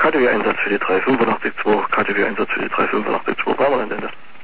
KTW-Einsatz für die 385-2, KTW-Einsatz für die 385-2, brauchen wir denn das?